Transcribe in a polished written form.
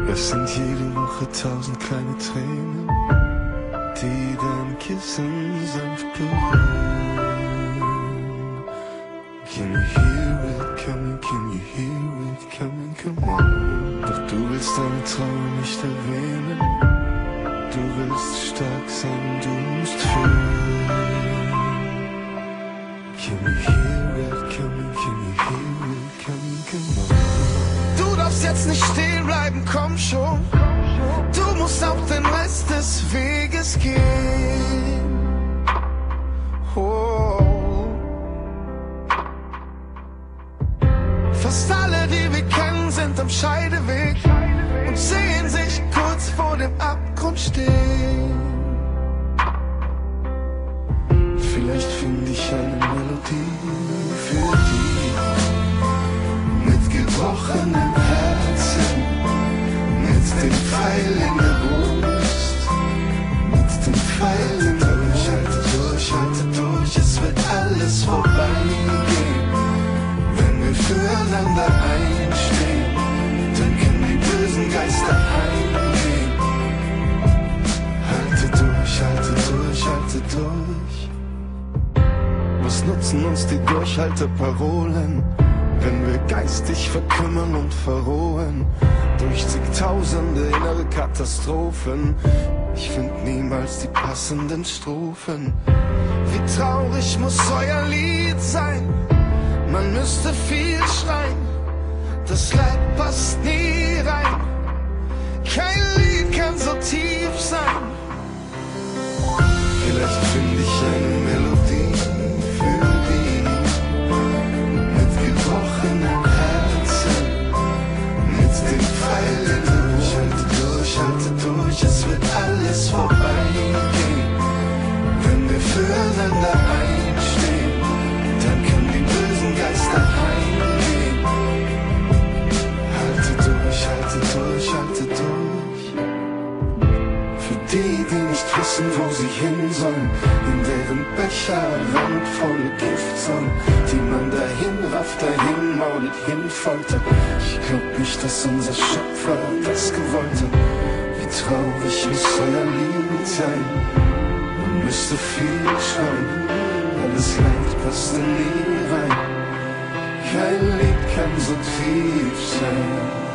Es sind jede Woche 1000 kleine Tränen, die dein Kissen sanft berühren. Can you hear it coming, can you hear it coming, come on. Doch du willst deine Trauer nicht erwähnen, du willst stark sein, du musst fühlen. Can you hear it coming, can you hear it coming, come on. Du darfst jetzt nicht stehen bleiben, komm schon. Du musst auch den Rest des Weges gehen. Oh. Fast alle, die wir kennen, sind am Scheideweg und sehen sich kurz vor dem Abgrund stehen. Vielleicht finde ich eine Melodie für die mit gebrochenen Herzen, mit dem Pfeil in der Brust, mit dem Pfeil in der Brust. Halte durch, es wird alles vorbeigehen. Wenn wir füreinander einstehen, dann können die bösen Geister heimgehen. Halte durch, halte durch, halte durch. Was nutzen uns die Durchhalteparolen, wenn wir geistig verkümmern und verrohen durch zigtausende innere Katastrophen? Ich find niemals die passenden Strophen. Wie traurig muss euer Lied sein? Man müsste viel schreien, das Leid passt nie rein. Kein Lied kann so tief sein. Vielleicht finde ich eine Melodie für die mit gebrochenen Herzen, mit dem Pfeil in der Brust. Halte durch, es wird alles vorbeigehen. Wenn wir füreinander einstehen, dann können die bösen Geister heimgehen. Halte durch, halte durch, halte durch. Für die, die nicht wissen, wo sie hin sollen, in deren Becher randvoll Gift sollen, die man dahin rafft, dahin maulet, hinfoltert. Ich glaub nicht, dass unser Schöpfer das gewollt hat. Wie traurig muss euer Lied sein? Man müsste viel schreien, alles Leid passt nie rein. Kein Lied kann so tief sein.